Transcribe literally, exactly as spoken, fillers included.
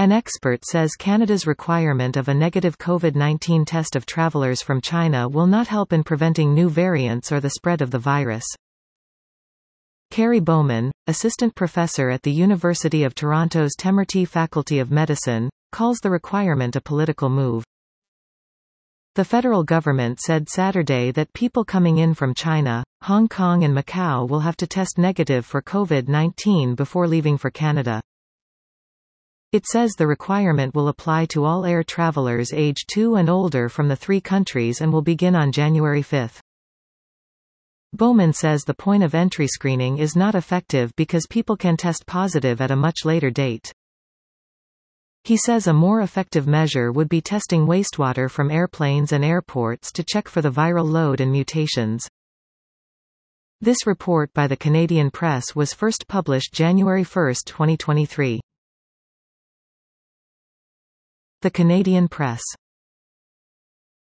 An expert says Canada's requirement of a negative COVID nineteen test of travellers from China will not help in preventing new variants or the spread of the virus. Kerry Bowman, assistant professor at the University of Toronto's Temerty Faculty of Medicine, calls the requirement a political move. The federal government said Saturday that people coming in from China, Hong Kong and Macau will have to test negative for COVID nineteen before leaving for Canada. It says the requirement will apply to all air travelers age two and older from the three countries and will begin on January fifth. Bowman says the point of entry screening is not effective because people can test positive at a much later date. He says a more effective measure would be testing wastewater from airplanes and airports to check for the viral load and mutations. This report by the Canadian Press was first published January first, twenty twenty-three. The Canadian Press.